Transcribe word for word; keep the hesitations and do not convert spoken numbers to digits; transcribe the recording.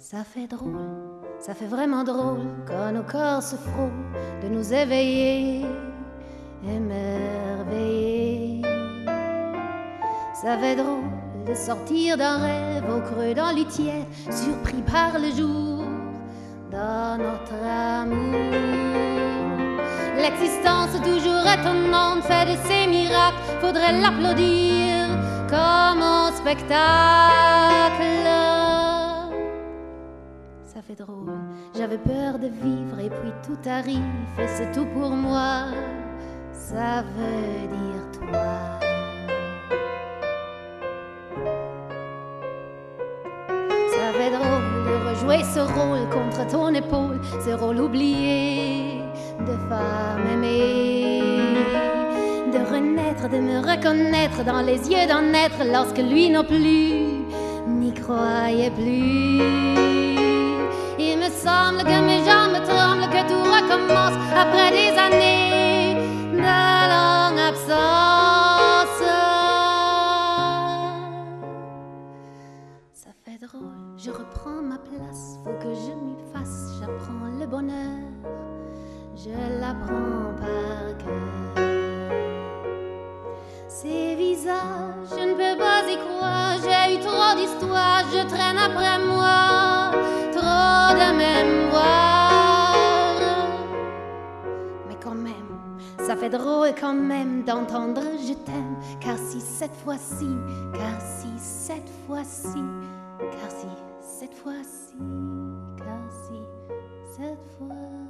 Ça fait drôle, ça fait vraiment drôle quand nos corps se frôlent, de nous éveiller, émerveiller. Ça fait drôle de sortir d'un rêve au creux d'un lit tiède, surpris par le jour dans notre amour. L'existence toujours étonnante fait de ces miracles, faudrait l'applaudir comme un spectacle. Ça fait drôle, j'avais peur de vivre et puis tout arrive et c'est tout pour moi, ça veut dire toi. Ça fait drôle de rejouer ce rôle contre ton épaule, ce rôle oublié de femme aimée, de renaître, de me reconnaître dans les yeux d'un être lorsque lui non plus n'y croyait plus. Il me semble que mes jambes tremblent, que tout recommence après des années de longue absence. Ça fait drôle, je reprends ma place, faut que je m'y fasse, j'apprends le bonheur, je l'apprends par cœur. Ces visages, je ne peux pas y croire, j'ai eu trop d'histoires, je traîne après moi trop de mémoire. Mais quand même, ça fait drôle quand même d'entendre je t'aime, car si cette fois-ci, car si cette fois-ci, car si cette fois-ci, car si cette fois-ci.